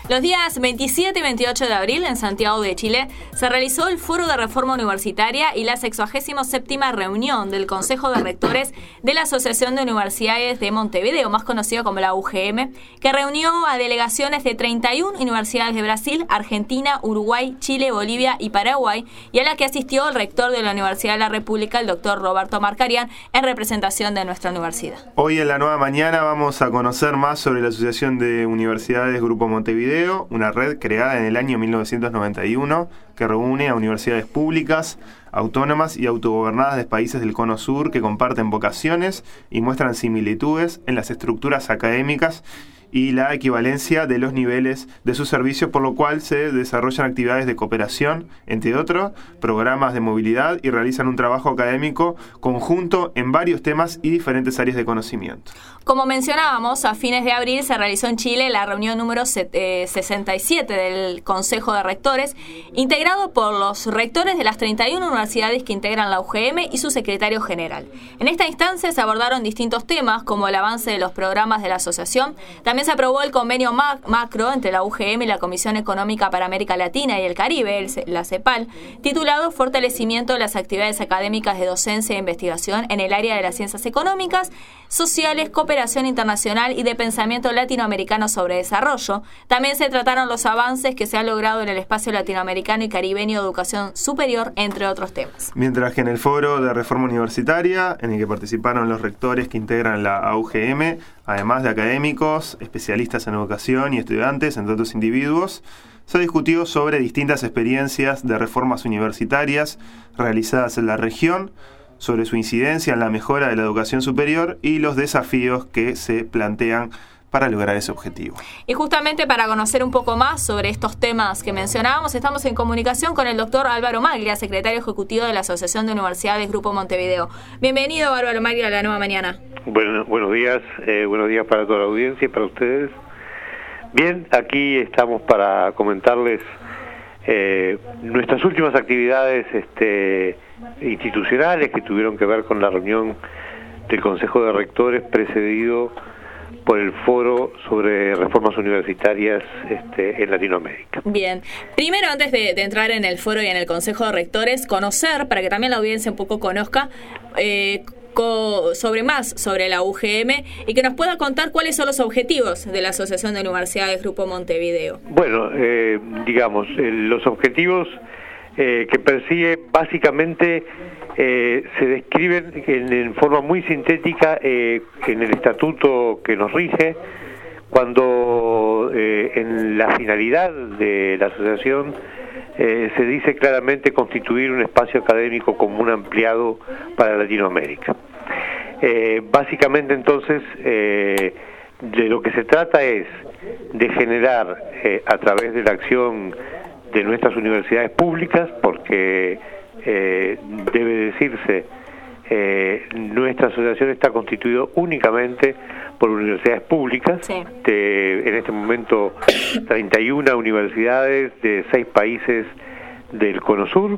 Los días 27 y 28 de abril en Santiago de Chile se realizó el Foro de Reforma Universitaria y la 67ª reunión del Consejo de Rectores de la Asociación de Universidades de Montevideo, más conocido como la UGM, que reunió a delegaciones de 31 universidades de Brasil, Argentina, Uruguay, Chile, Bolivia y Paraguay, y a la que asistió el rector de la Universidad de la República, el doctor Roberto Marcarián, en representación de nuestra universidad. Hoy en La Nueva Mañana vamos a conocer más sobre la Asociación de Universidades Grupo Montevideo, una red creada en el año 1991 que reúne a universidades públicas, autónomas y autogobernadas de países del Cono Sur que comparten vocaciones y muestran similitudes en las estructuras académicas y la equivalencia de los niveles de sus servicios, por lo cual se desarrollan actividades de cooperación, entre otros, programas de movilidad y realizan un trabajo académico conjunto en varios temas y diferentes áreas de conocimiento. Como mencionábamos, a fines de abril se realizó en Chile la reunión número 67 del Consejo de Rectores, integrado por los rectores de las 31 universidades que integran la UGM y su secretario general. En esta instancia se abordaron distintos temas, como el avance de los programas de la asociación. También se aprobó el convenio macro entre la UGM y la Comisión Económica para América Latina y el Caribe, la CEPAL, titulado Fortalecimiento de las actividades académicas de docencia e investigación en el área de las ciencias económicas, sociales, cooperación internacional y de pensamiento latinoamericano sobre desarrollo. También se trataron los avances que se han logrado en el espacio latinoamericano y caribeño de educación superior, entre otros temas. Mientras que en el Foro de Reforma Universitaria, en el que participaron los rectores que integran la AUGM, además de académicos, especialistas en educación y estudiantes, entre otros individuos, se discutió sobre distintas experiencias de reformas universitarias realizadas en la región, sobre su incidencia en la mejora de la educación superior y los desafíos que se plantean para lograr ese objetivo. Y justamente para conocer un poco más sobre estos temas que mencionábamos, estamos en comunicación con el doctor Álvaro Maglia, secretario ejecutivo de la Asociación de Universidades Grupo Montevideo. Bienvenido, Álvaro Maglia, a La Nueva Mañana. Buenos días para toda la audiencia y para ustedes. Bien, aquí estamos para comentarles nuestras últimas actividades institucionales que tuvieron que ver con la reunión del Consejo de Rectores precedido por el Foro sobre Reformas Universitarias en Latinoamérica. Bien, primero antes de entrar en el Foro y en el Consejo de Rectores, conocer, para que también la audiencia un poco conozca, sobre la UGM y que nos pueda contar cuáles son los objetivos de la Asociación de Universidades Grupo Montevideo. Bueno, los objetivos que persigue básicamente se describen en forma muy sintética en el estatuto que nos rige, cuando en la finalidad de la asociación se dice claramente constituir un espacio académico común ampliado para Latinoamérica. Básicamente entonces de lo que se trata es de generar a través de la acción de nuestras universidades públicas, porque debe decirse nuestra asociación está constituida únicamente por universidades públicas, sí. En este momento 31 universidades de 6 países del Cono Sur,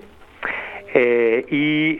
y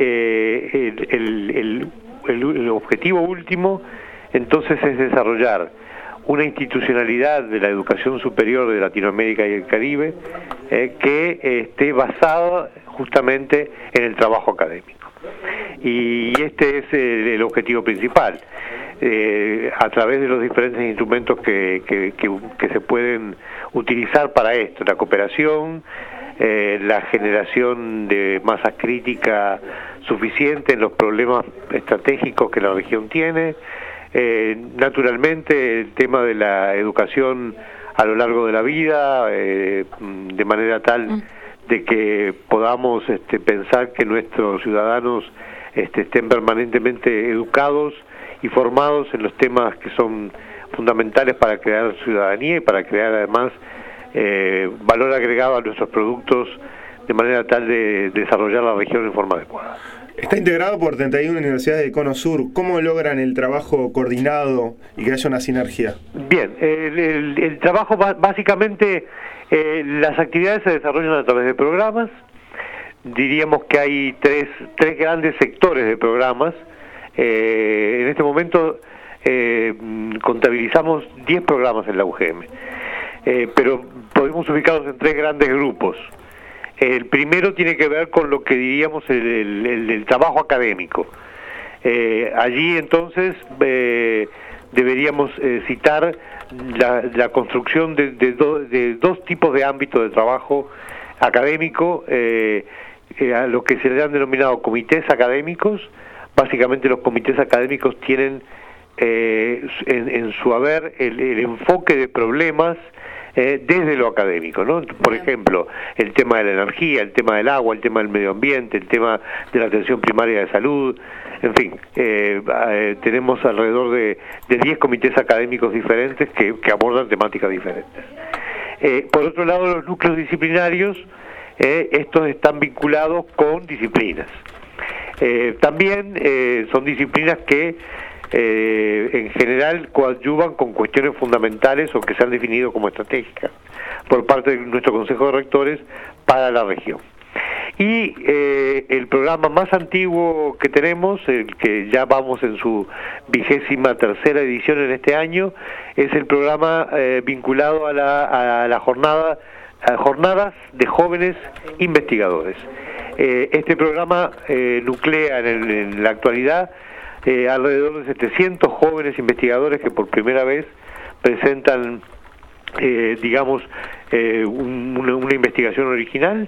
el objetivo último entonces es desarrollar una institucionalidad de la educación superior de Latinoamérica y el Caribe que esté basada justamente en el trabajo académico. Y este es el objetivo principal, a través de los diferentes instrumentos que se pueden utilizar para esto: la cooperación, la generación de masa crítica suficiente en los problemas estratégicos que la región tiene, naturalmente el tema de la educación a lo largo de la vida, de manera tal de que podamos pensar que nuestros ciudadanos estén permanentemente educados y formados en los temas que son fundamentales para crear ciudadanía y para crear además valor agregado a nuestros productos, de manera tal de desarrollar la región en forma adecuada. Está integrado por 31 universidades del Cono Sur. ¿Cómo logran el trabajo coordinado y que haya una sinergia? Bien, el trabajo básicamente, las actividades se desarrollan a través de programas. Diríamos que hay tres grandes sectores de programas. En este momento contabilizamos 10 programas en la UGM. pero podemos ubicarlos en 3 grandes grupos. El primero tiene que ver con lo que diríamos el trabajo académico. Allí entonces deberíamos citar la construcción de 2 tipos de ámbitos de trabajo académico, a lo que se le han denominado comités académicos. Básicamente los comités académicos tienen en su haber el enfoque de problemas desde lo académico, ¿no? Por ejemplo, el tema de la energía, el tema del agua, el tema del medio ambiente, el tema de la atención primaria de salud, en fin, tenemos alrededor de 10 comités académicos diferentes que abordan temáticas diferentes. Por otro lado, los núcleos disciplinarios, estos están vinculados con disciplinas. También son disciplinas que en general coadyuvan con cuestiones fundamentales o que se han definido como estratégicas por parte de nuestro Consejo de Rectores para la región. Y el programa más antiguo que tenemos, el que ya vamos en su 23ª edición en este año, es el programa vinculado a la jornadas de jóvenes investigadores. Este programa nuclea en la actualidad alrededor de 700 jóvenes investigadores que por primera vez presentan, una investigación original,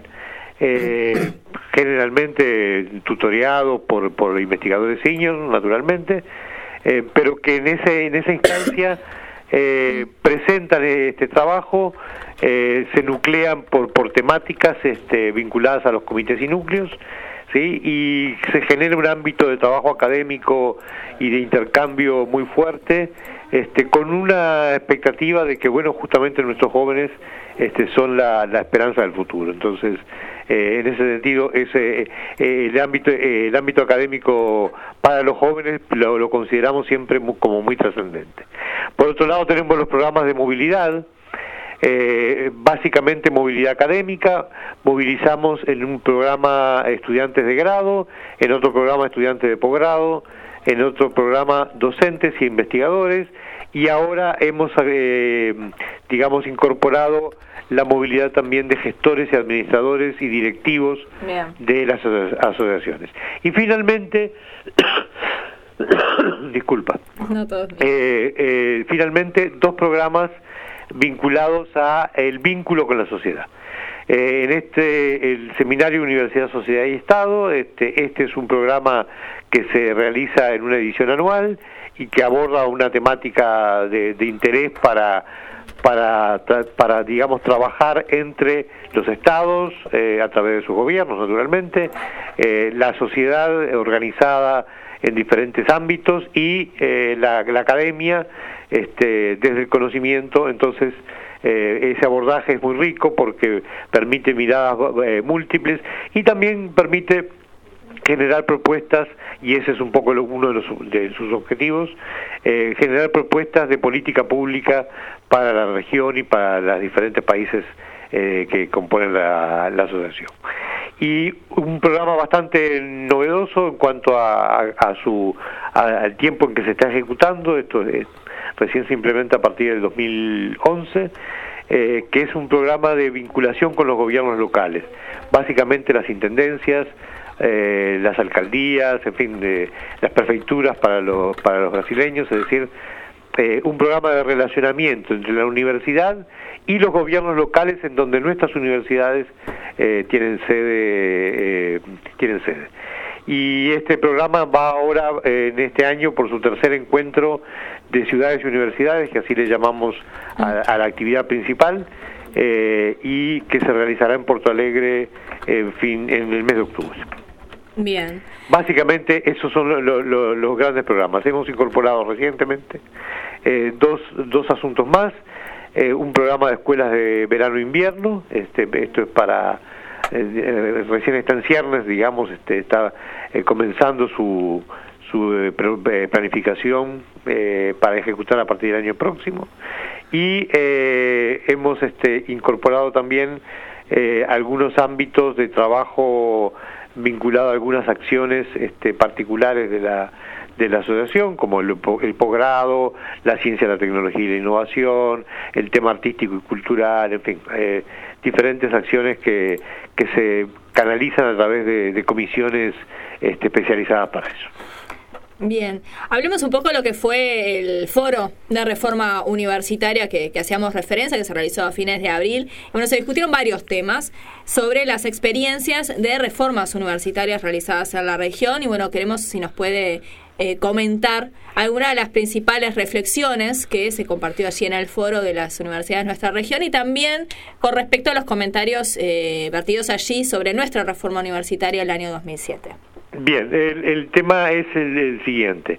generalmente tutoreado por investigadores senior, naturalmente, pero que en esa instancia presentan este trabajo, se nuclean por temáticas vinculadas a los comités y núcleos, ¿sí? Y se genera un ámbito de trabajo académico y de intercambio muy fuerte, con una expectativa de que, bueno, justamente nuestros jóvenes son la esperanza del futuro. Entonces, en ese sentido, el ámbito académico para los jóvenes lo consideramos siempre como muy trascendente. Por otro lado, tenemos los programas de movilidad. Básicamente movilidad académica. Movilizamos en un programa estudiantes de grado, en otro programa estudiantes de posgrado, en otro programa docentes y investigadores, y ahora hemos incorporado la movilidad también de gestores y administradores y directivos de las asociaciones. Y finalmente disculpa, finalmente 2 programas vinculados a el vínculo con la sociedad. En el Seminario Universidad, Sociedad y Estado, este es un programa que se realiza en una edición anual y que aborda una temática de interés para trabajar entre los estados, a través de sus gobiernos, naturalmente, la sociedad organizada en diferentes ámbitos y la academia, desde el conocimiento. Entonces, ese abordaje es muy rico porque permite miradas múltiples y también permite generar propuestas, y ese es un poco uno de sus objetivos, generar propuestas de política pública para la región y para los diferentes países que componen la asociación. Y un programa bastante novedoso en cuanto al tiempo en que se está ejecutando. Esto recién se implementa a partir del 2011, que es un programa de vinculación con los gobiernos locales, básicamente las intendencias, las alcaldías, en fin, las prefecturas para los brasileños, es decir, un programa de relacionamiento entre la universidad y los gobiernos locales, en donde nuestras universidades tienen sede. Y este programa va ahora, en este año, por su 3er encuentro de ciudades y universidades, que así le llamamos a la actividad principal, y que se realizará en Porto Alegre en el mes de octubre. Bien. Básicamente esos son los grandes programas. Hemos incorporado recientemente dos asuntos más, un programa de escuelas de verano e invierno. Esto es para recién está en ciernes, digamos, está comenzando su planificación para ejecutar a partir del año próximo, y hemos incorporado también algunos ámbitos de trabajo vinculado a algunas acciones particulares de de la asociación, como el posgrado, la ciencia, la tecnología y la innovación, el tema artístico y cultural, en fin, diferentes acciones que se canalizan a través de comisiones especializadas para eso. Bien, hablemos un poco de lo que fue el foro de reforma universitaria que hacíamos referencia, que se realizó a fines de abril. Bueno, se discutieron varios temas sobre las experiencias de reformas universitarias realizadas en la región y bueno, queremos si nos puede comentar algunas de las principales reflexiones que se compartió allí en el foro de las universidades de nuestra región y también con respecto a los comentarios vertidos allí sobre nuestra reforma universitaria del año 2007. Bien, el tema es el siguiente.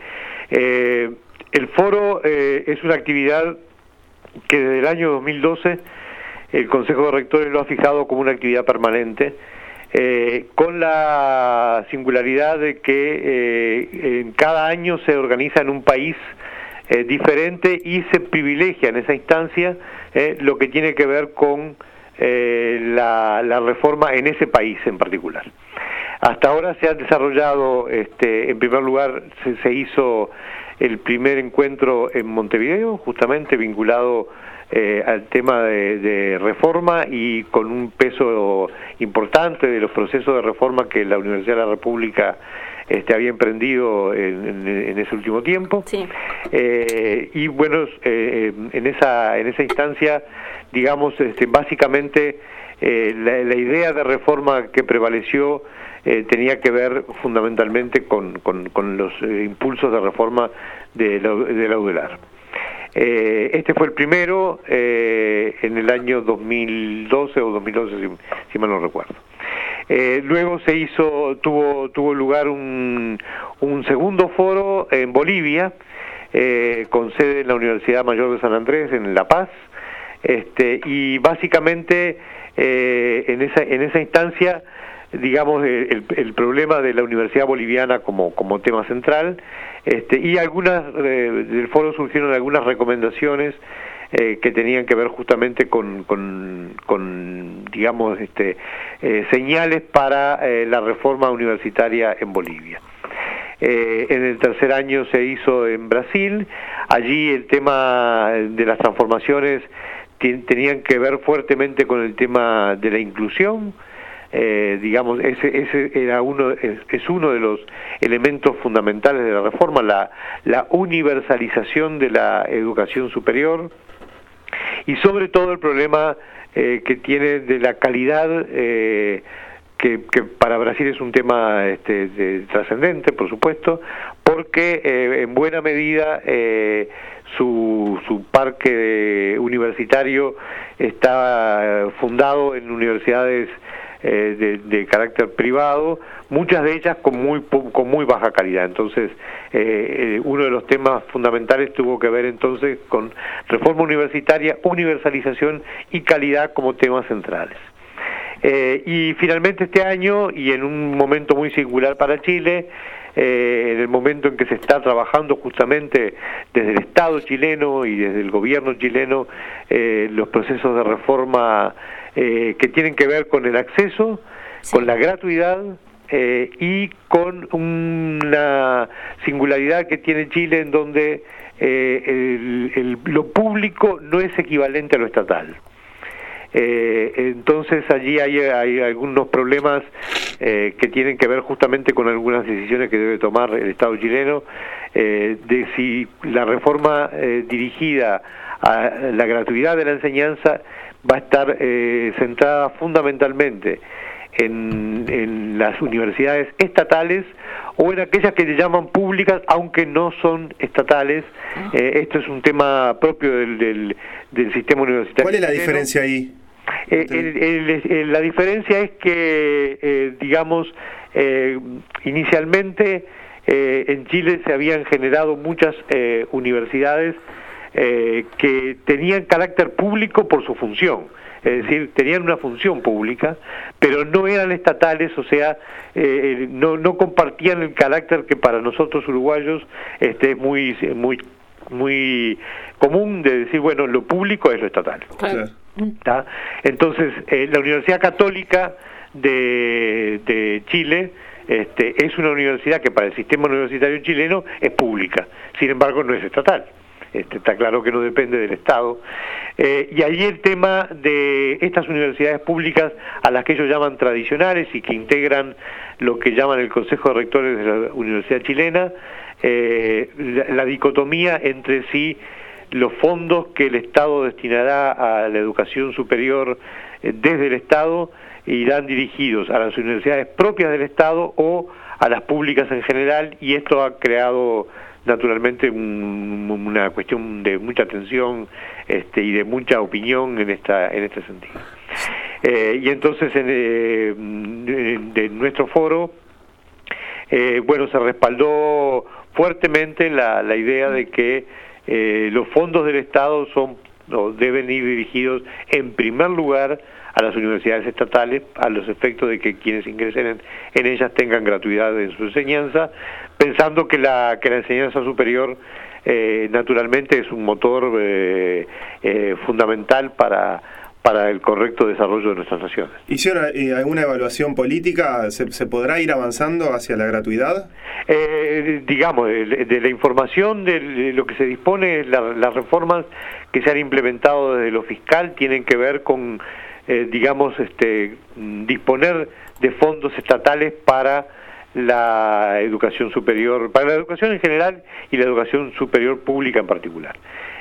El foro es una actividad que desde el año 2012 el Consejo de Rectores lo ha fijado como una actividad permanente, con la singularidad de que en cada año se organiza en un país diferente y se privilegia en esa instancia lo que tiene que ver con la reforma en ese país en particular. Hasta ahora se ha desarrollado, en primer lugar, se hizo el primer encuentro en Montevideo, justamente vinculado al tema de reforma y con un peso importante de los procesos de reforma que la Universidad de la República había emprendido en ese último tiempo. Sí. Y bueno, en esa instancia, digamos, básicamente la idea de reforma que prevaleció tenía que ver fundamentalmente con los impulsos de reforma de la UDELAR. Este fue el primero en el año 2012 o 2011, si mal no recuerdo. Luego tuvo lugar un segundo foro en Bolivia, con sede en la Universidad Mayor de San Andrés, en La Paz, y básicamente en esa instancia, digamos, el problema de la Universidad Boliviana como tema central, y del foro surgieron algunas recomendaciones que tenían que ver justamente con digamos, señales para la reforma universitaria en Bolivia. En el tercer año se hizo en Brasil. Allí el tema de las transformaciones tenían que ver fuertemente con el tema de la inclusión. Digamos, ese era es uno de los elementos fundamentales de la reforma, la universalización de la educación superior y sobre todo el problema que tiene de la calidad, que para Brasil es un tema trascendente, por supuesto, porque en buena medida su parque universitario está fundado en universidades de carácter privado, muchas de ellas con muy baja calidad. Entonces, uno de los temas fundamentales tuvo que ver entonces con reforma universitaria, universalización y calidad como temas centrales. Y finalmente este año, y en un momento muy singular para Chile, en el momento en que se está trabajando justamente desde el Estado chileno y desde el gobierno chileno los procesos de reforma que tienen que ver con el acceso, sí, con la gratuidad y con una singularidad que tiene Chile en donde lo público no es equivalente a lo estatal. Entonces allí hay algunos problemas que tienen que ver justamente con algunas decisiones que debe tomar el Estado chileno, de si la reforma dirigida a la gratuidad de la enseñanza va a estar centrada fundamentalmente en las universidades estatales o en aquellas que se llaman públicas aunque no son estatales. Esto es un tema propio del sistema universitario. ¿Cuál es la diferencia ahí? La diferencia es que, digamos, inicialmente en Chile se habían generado muchas universidades que tenían carácter público por su función, es decir, tenían una función pública, pero no eran estatales, o sea, no compartían el carácter que para nosotros uruguayos es muy común de decir, bueno, lo público es lo estatal. Claro. Entonces, la Universidad Católica de Chile es una universidad que para el sistema universitario chileno es pública, sin embargo no es estatal. Está claro que no depende del Estado. Y ahí el tema de estas universidades públicas, a las que ellos llaman tradicionales y que integran lo que llaman el Consejo de Rectores de la Universidad Chilena, la dicotomía entre si los fondos que el Estado destinará a la educación superior desde el Estado irán dirigidos a las universidades propias del Estado o a las públicas en general, y esto ha creado naturalmente una cuestión de mucha tensión y de mucha opinión en este sentido. Y entonces de nuestro foro, se respaldó fuertemente la idea de que los fondos del Estado deben ir dirigidos en primer lugar a las universidades estatales, a los efectos de que quienes ingresen en ellas tengan gratuidad en su enseñanza, pensando que la enseñanza superior naturalmente es un motor fundamental para el correcto desarrollo de nuestras naciones. ¿Hicieron alguna evaluación política? ¿Se podrá ir avanzando hacia la gratuidad? Digamos, de la información de lo que se dispone, las reformas que se han implementado desde lo fiscal tienen que ver con disponer de fondos estatales para la educación superior, para la educación en general y la educación superior pública en particular.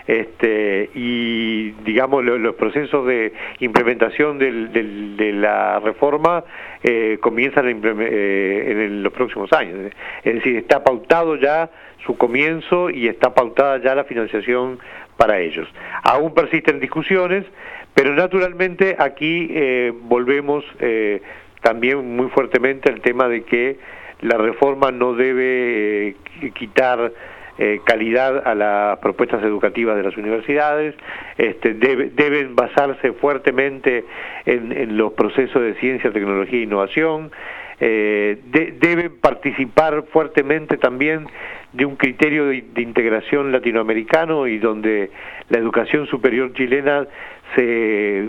Y digamos los procesos de implementación de la reforma comienzan en los próximos años. Es decir, está pautado ya su comienzo y está pautada ya la financiación para ellos. Aún persisten discusiones, pero naturalmente aquí volvemos también muy fuertemente al tema de que la reforma no debe quitar calidad a las propuestas educativas de las universidades, deben basarse fuertemente en los procesos de ciencia, tecnología e innovación, deben participar fuertemente también de un criterio de integración latinoamericano y donde la educación superior chilena se,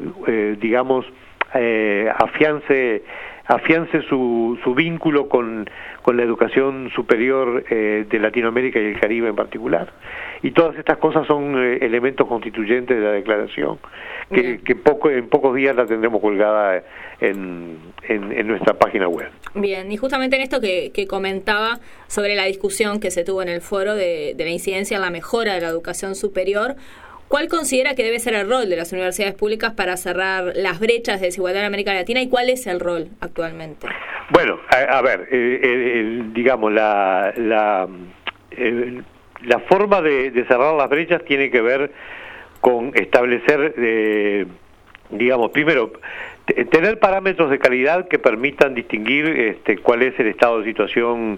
afiance su vínculo con la educación superior de Latinoamérica y el Caribe en particular. Y todas estas cosas son elementos constituyentes de la declaración, que en pocos días la tendremos colgada en nuestra página web. Bien, y justamente en esto que comentaba sobre la discusión que se tuvo en el foro de la incidencia en la mejora de la educación superior, ¿cuál considera que debe ser el rol de las universidades públicas para cerrar las brechas de desigualdad en América Latina y cuál es el rol actualmente? Bueno, a ver, digamos, la forma de cerrar las brechas tiene que ver con establecer, primero, tener parámetros de calidad que permitan distinguir cuál es el estado de situación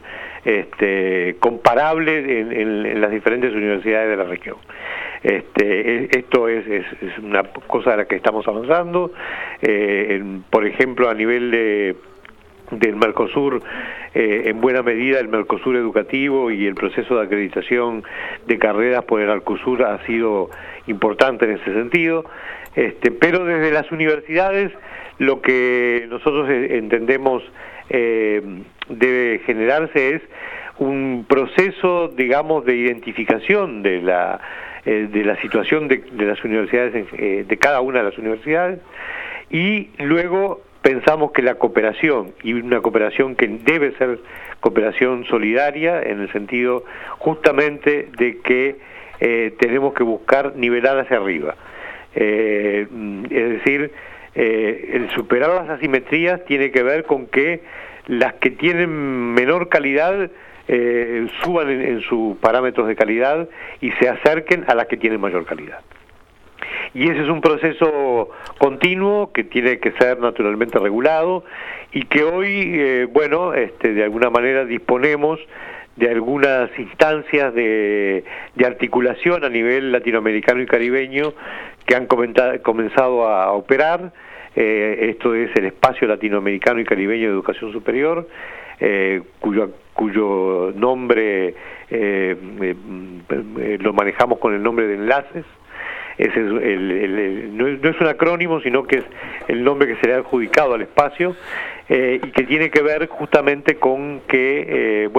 comparable en las diferentes universidades de la región. Esto es una cosa de la que estamos avanzando. Por ejemplo, a nivel del Mercosur, en buena medida el Mercosur educativo y el proceso de acreditación de carreras por el Arcosur ha sido importante en ese sentido, pero desde las universidades lo que nosotros entendemos debe generarse es un proceso, digamos, de identificación de la situación de las universidades, de cada una de las universidades, y luego pensamos que la cooperación, y una cooperación que debe ser cooperación solidaria, en el sentido justamente de que tenemos que buscar nivelar hacia arriba. Es decir, el superar las asimetrías tiene que ver con que las que tienen menor calidad suban en sus parámetros de calidad y se acerquen a las que tienen mayor calidad. Y ese es un proceso continuo que tiene que ser naturalmente regulado y que hoy, de alguna manera disponemos de algunas instancias de articulación a nivel latinoamericano y caribeño que han comenzado a operar. Esto es el Espacio Latinoamericano y Caribeño de Educación Superior, cuyo nombre lo manejamos con el nombre de Enlaces, ese es no es un acrónimo, sino que es el nombre que se le ha adjudicado al espacio, y que tiene que ver justamente con que,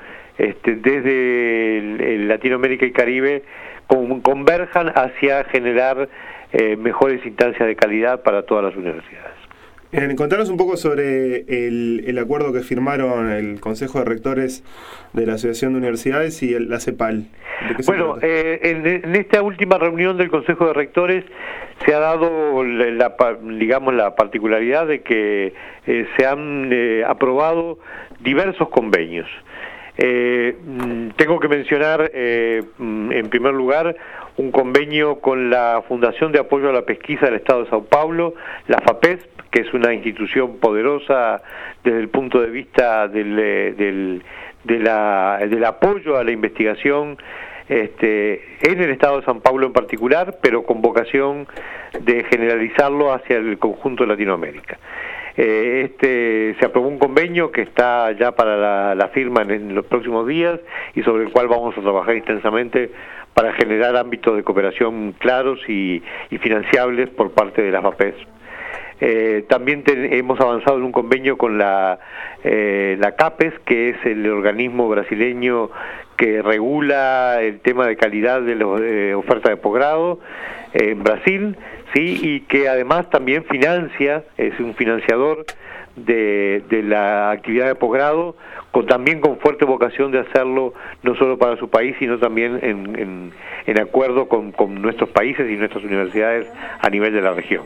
desde Latinoamérica y Caribe converjan hacia generar mejores instancias de calidad para todas las universidades. Contanos un poco sobre el acuerdo que firmaron el Consejo de Rectores de la Asociación de Universidades y la CEPAL. Bueno, en esta última reunión del Consejo de Rectores se ha dado la particularidad de que se han aprobado diversos convenios. Tengo que mencionar en primer lugar un convenio con la Fundación de Apoyo a la Pesquisa del Estado de Sao Paulo, la FAPESP, que es una institución poderosa desde el punto de vista del apoyo a la investigación en el Estado de Sao Paulo en particular, pero con vocación de generalizarlo hacia el conjunto de Latinoamérica. Se aprobó un convenio que está ya para la firma en los próximos días y sobre el cual vamos a trabajar intensamente para generar ámbitos de cooperación claros y financiables por parte de las FAPES. También hemos avanzado en un convenio con la CAPES, que es el organismo brasileño que regula el tema de calidad de la oferta de posgrado en Brasil, sí, y que además también financia, es un financiador de la actividad de posgrado, también con fuerte vocación de hacerlo no solo para su país, sino también en acuerdo con nuestros países y nuestras universidades a nivel de la región.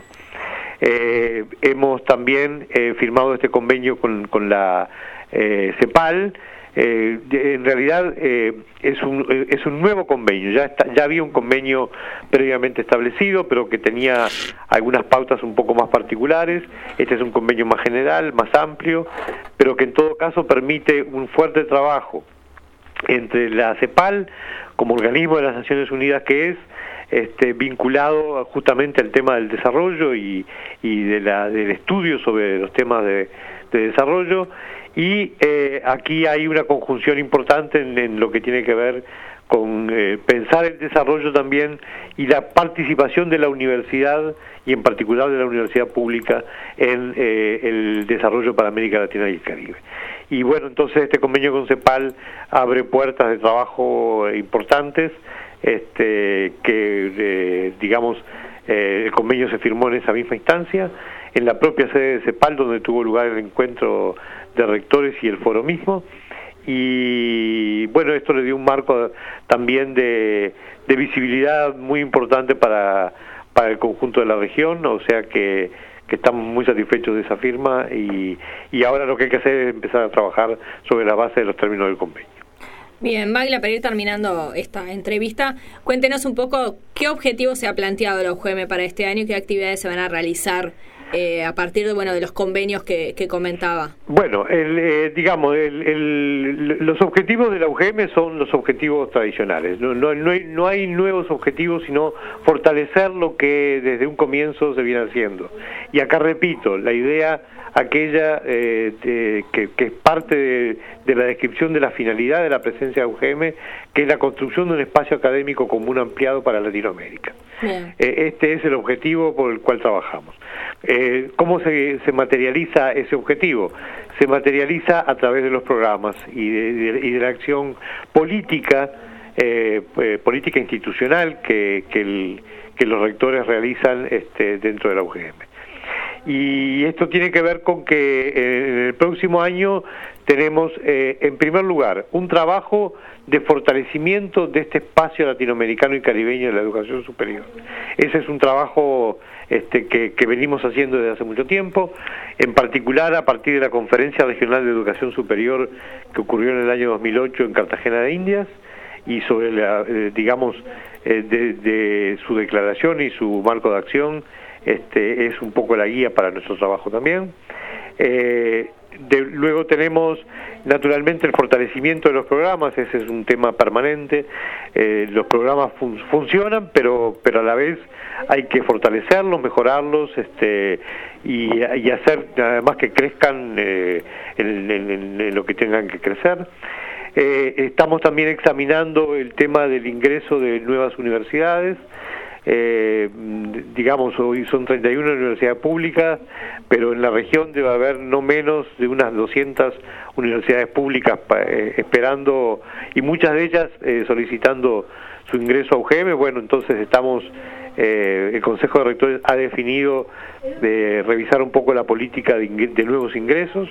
Hemos también firmado este convenio con la CEPAL. En realidad es un nuevo convenio, ya había un convenio previamente establecido, pero que tenía algunas pautas un poco más particulares. Este es un convenio más general, más amplio, pero que en todo caso permite un fuerte trabajo entre la CEPAL como organismo de las Naciones Unidas que es, vinculado justamente al tema del desarrollo y del estudio sobre los temas de desarrollo, y aquí hay una conjunción importante en lo que tiene que ver con pensar el desarrollo también y la participación de la universidad, y en particular de la universidad pública, en el desarrollo para América Latina y el Caribe. Y bueno, entonces este convenio con CEPAL abre puertas de trabajo importantes, el convenio se firmó en esa misma instancia, en la propia sede de CEPAL, donde tuvo lugar el encuentro de rectores y el foro mismo, y bueno, esto le dio un marco también de visibilidad muy importante para el conjunto de la región, o sea que estamos muy satisfechos de esa firma, y ahora lo que hay que hacer es empezar a trabajar sobre la base de los términos del convenio. Bien, Magla, para ir terminando esta entrevista, cuéntenos un poco qué objetivos se ha planteado la UGM para este año y qué actividades se van a realizar a partir de los convenios que comentaba. Bueno, los objetivos de la UGM son los objetivos tradicionales. No hay nuevos objetivos, sino fortalecer lo que desde un comienzo se viene haciendo. Y acá repito, la idea aquella que es parte de la descripción de la finalidad de la presencia de UGM, que es la construcción de un espacio académico común ampliado para Latinoamérica. Este es el objetivo por el cual trabajamos. ¿Cómo se materializa ese objetivo? Se materializa a través de los programas y de la acción política, política institucional que los rectores realizan dentro de la UGM. Y esto tiene que ver con que en el próximo año tenemos, en primer lugar, un trabajo de fortalecimiento de este espacio latinoamericano y caribeño de la educación superior. Ese es un trabajo que venimos haciendo desde hace mucho tiempo, en particular a partir de la Conferencia Regional de Educación Superior que ocurrió en el año 2008 en Cartagena de Indias, y sobre de su declaración y su marco de acción. Es un poco la guía para nuestro trabajo también. Luego tenemos naturalmente el fortalecimiento de los programas, ese es un tema permanente. Los programas funcionan, pero a la vez hay que fortalecerlos, mejorarlos, y hacer además que crezcan en lo que tengan que crecer. Estamos también examinando el tema del ingreso de nuevas universidades. digamos, hoy son 31 universidades públicas, pero en la región debe haber no menos de unas 200 universidades públicas esperando, y muchas de ellas solicitando su ingreso a UGM. Bueno, entonces el Consejo de Rectores ha definido de revisar un poco la política de nuevos ingresos,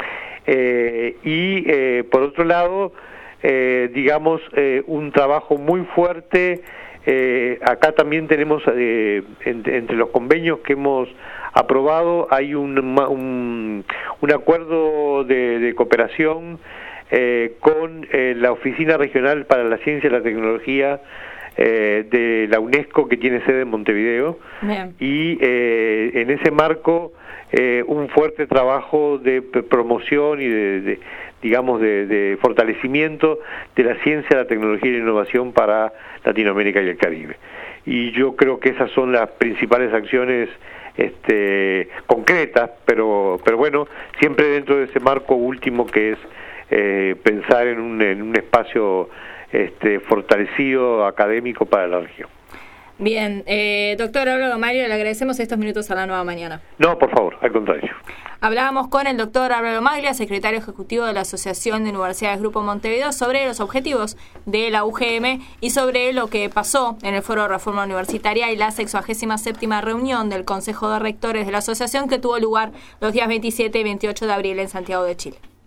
y por otro lado, digamos, un trabajo muy fuerte. Acá también tenemos, entre los convenios que hemos aprobado, hay un acuerdo de cooperación con la Oficina Regional para la Ciencia y la Tecnología de la UNESCO, que tiene sede en Montevideo. Bien. Y en ese marco un fuerte trabajo de promoción y de fortalecimiento de la ciencia, la tecnología y la innovación para Latinoamérica y el Caribe. Y yo creo que esas son las principales acciones concretas, pero bueno, siempre dentro de ese marco último que es pensar en un espacio fortalecido académico para la región. Bien, doctor Álvaro Maglio, le agradecemos estos minutos a La Nueva Mañana. No, por favor, al contrario. Hablábamos con el doctor Álvaro Maglio, secretario ejecutivo de la Asociación de Universidades Grupo Montevideo, sobre los objetivos de la UGM y sobre lo que pasó en el Foro de Reforma Universitaria y la 67ª reunión del Consejo de Rectores de la Asociación, que tuvo lugar los días 27 y 28 de abril en Santiago de Chile.